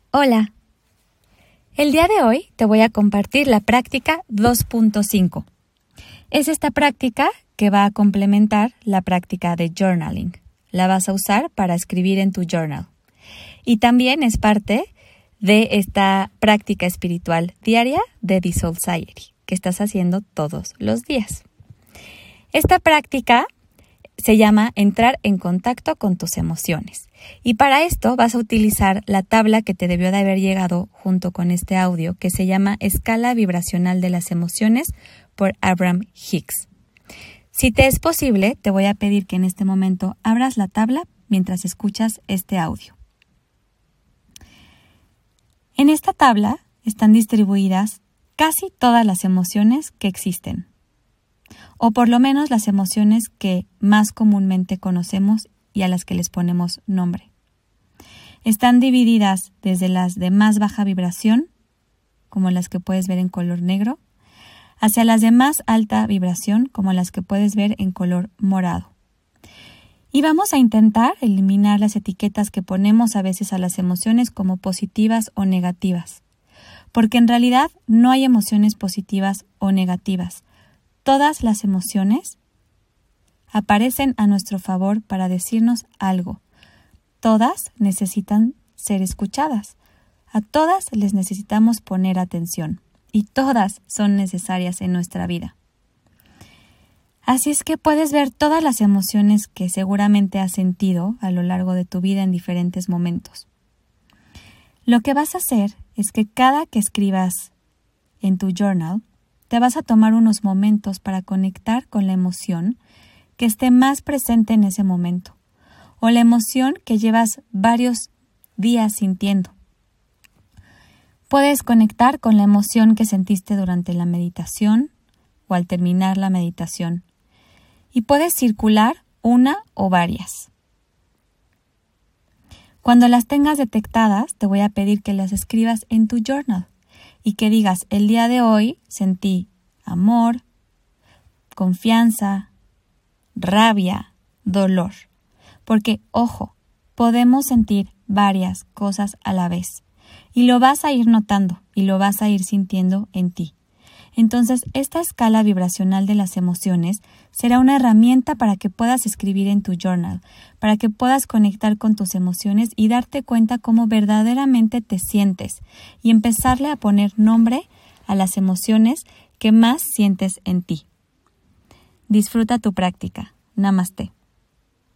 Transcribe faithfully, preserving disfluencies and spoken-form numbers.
Hola. El día de hoy te voy a compartir la práctica dos punto cinco. Es esta práctica que va a complementar la práctica de journaling. La vas a usar para escribir en tu journal. Y también es parte de esta práctica espiritual diaria de The Soulciety, que estás haciendo todos los días. Esta práctica se llama entrar en contacto con tus emociones. Y para esto vas a utilizar la tabla que te debió de haber llegado junto con este audio, que se llama Escala Vibracional de las Emociones por Abraham Hicks. Si te es posible, te voy a pedir que en este momento abras la tabla mientras escuchas este audio. En esta tabla están distribuidas casi todas las emociones que existen, o por lo menos las emociones que más comúnmente conocemos y a las que les ponemos nombre. Están divididas desde las de más baja vibración, como las que puedes ver en color negro, hacia las de más alta vibración, como las que puedes ver en color morado. Y vamos a intentar eliminar las etiquetas que ponemos a veces a las emociones como positivas o negativas, porque en realidad no hay emociones positivas o negativas. Todas las emociones aparecen a nuestro favor para decirnos algo. Todas necesitan ser escuchadas. A todas les necesitamos poner atención y todas son necesarias en nuestra vida. Así es que puedes ver todas las emociones que seguramente has sentido a lo largo de tu vida en diferentes momentos. Lo que vas a hacer es que cada que escribas en tu journal, te vas a tomar unos momentos para conectar con la emoción que esté más presente en ese momento, o la emoción que llevas varios días sintiendo. Puedes conectar con la emoción que sentiste durante la meditación o al terminar la meditación, y puedes circular una o varias. Cuando las tengas detectadas, te voy a pedir que las escribas en tu journal y que digas, el día de hoy sentí amor, confianza, rabia, dolor. Porque, ojo, podemos sentir varias cosas a la vez y lo vas a ir notando y lo vas a ir sintiendo en ti. Entonces, esta escala vibracional de las emociones será una herramienta para que puedas escribir en tu journal, para que puedas conectar con tus emociones y darte cuenta cómo verdaderamente te sientes y empezarle a poner nombre a las emociones que más sientes en ti. Disfruta tu práctica. Namaste.